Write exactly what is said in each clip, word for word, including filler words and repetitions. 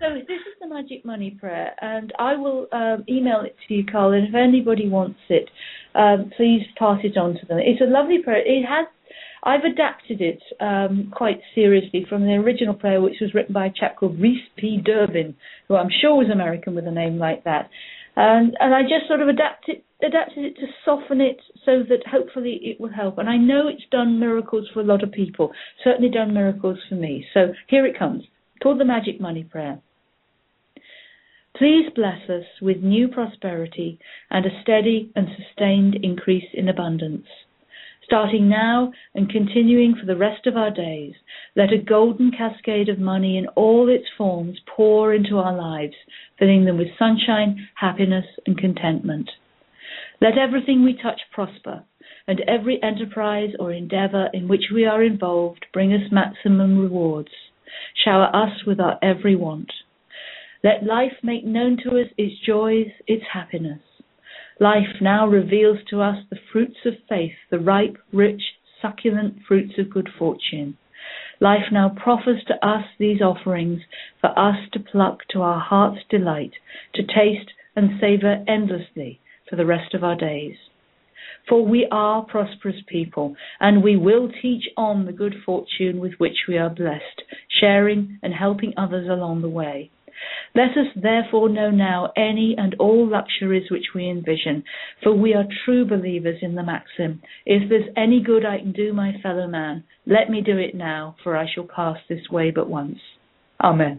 So this is the Magic Money Prayer, and I will um, email it to you, Carl, and if anybody wants it, um, please pass it on to them. It's a lovely prayer. It has, I've adapted it um, quite seriously from the original prayer, which was written by a chap called Rhys P. Durbin, who I'm sure was American with a name like that. And, and I just sort of adapted, adapted it to soften it so that hopefully it will help. And I know it's done miracles for a lot of people, certainly done miracles for me. So here it comes, called the Magic Money Prayer. Please bless us with new prosperity and a steady and sustained increase in abundance. Starting now and continuing for the rest of our days, let a golden cascade of money in all its forms pour into our lives, filling them with sunshine, happiness, and contentment. Let everything we touch prosper, and every enterprise or endeavor in which we are involved bring us maximum rewards. Shower us with our every want. Let life make known to us its joys, its happiness. Life now reveals to us the fruits of faith, the ripe, rich, succulent fruits of good fortune. Life now proffers to us these offerings for us to pluck to our heart's delight, to taste and savor endlessly for the rest of our days. For we are prosperous people, and we will teach on the good fortune with which we are blessed, sharing and helping others along the way. Let us therefore know now any and all luxuries which we envision, for we are true believers in the maxim, if there's any good I can do my fellow man, let me do it now, for I shall pass this way but once. Amen.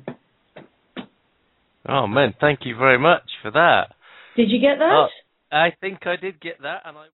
Amen. Thank you very much for that. Did you get that? Uh, I think I did get that, and I...